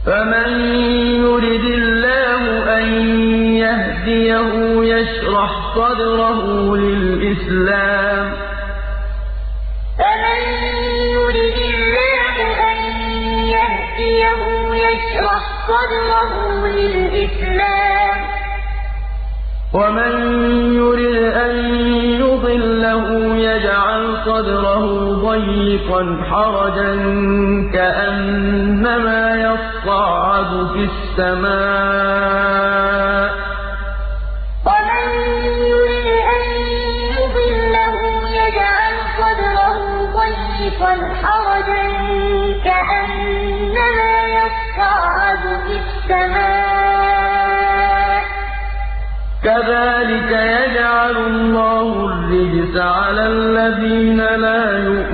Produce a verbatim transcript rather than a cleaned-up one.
فمن يرد الله أن يهديه يشرح صدره للإسلام فمن يرد الله أن يهديه يشرح صدره للإسلام ومن يرد أن يضله يجعل صدره ضيقا حرجا كأنما يصعد في السماء ومن يرد أن يضله يجعل صدره ضيقا حرجا كأنما يصعد في السماء كذلك يجعل الله الرجس على الذين لا يؤمنون